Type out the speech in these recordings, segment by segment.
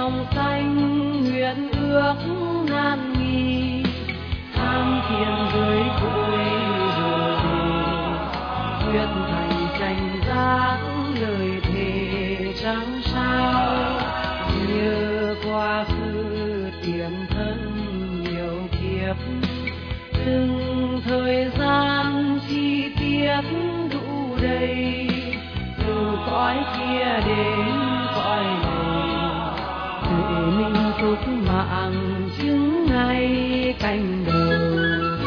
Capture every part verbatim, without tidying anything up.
đồng xanh nguyện ước nan nghi, tham thiên giới cội rồi quyết thành tranh giác lời thề trắng sao, như qua khứ tiền thân nhiều kiếp, từng thời gian chi tiết đủ đầy, từ cõi kia đến cõi này, để minh phúc mạng chứng ngay cạnh đầu.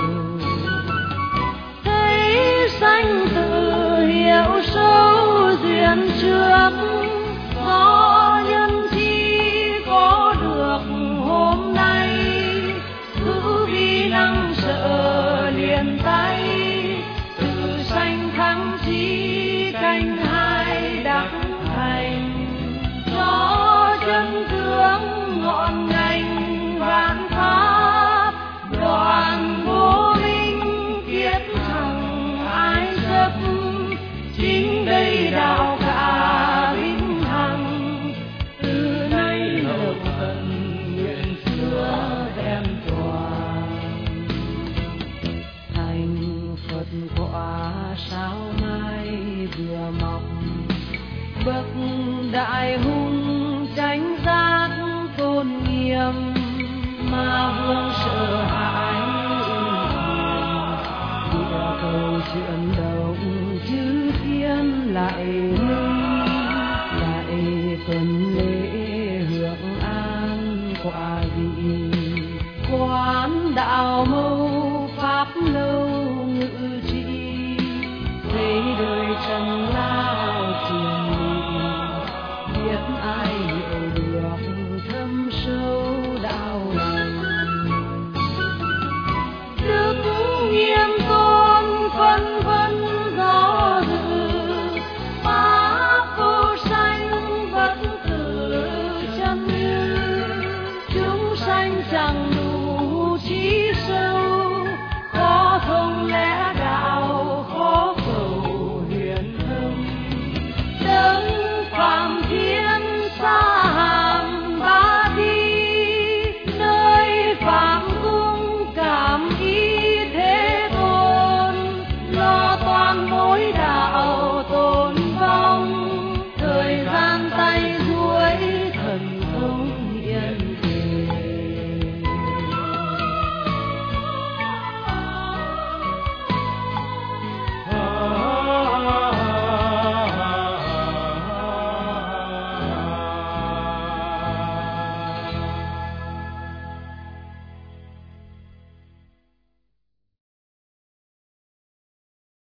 Thấy sanh tử hiểu sâu duyên trước, có nhân chi có được hôm nay, cứ vì năng sợ liền tay, từ sanh thắng chi canh hai đắc thành, cho chân tướng ngọn ngành vạn pháp, đoàn vô minh kiết chẳng ai chấp, chính đây đạo cả vĩnh hằng, từ nay lộc tận nguyện xưa đem toàn. Thành Phật quả sao mai vừa mọc, bậc đại hùng chánh giác tôn nghiêm, ma vương sợ hãi địa cầu chuyển động chư thiên lại